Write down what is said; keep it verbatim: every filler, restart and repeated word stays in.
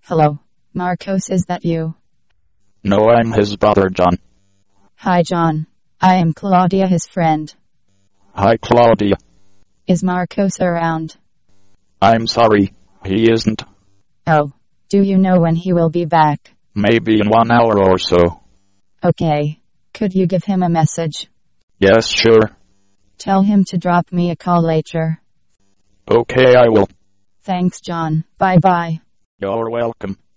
Hello, Marcos, is that you? No, I'm his brother, John. Hi, John. I am Claudia, his friend. Hi, Claudia. Is Marcos around? I'm sorry, he isn't. Oh, do you know when he will be back? Maybe in one hour or so. Okay. Could you give him a message? Yes, sure. Tell him to drop me a call later. Okay, I will. Thanks, John. Bye-bye. You're welcome.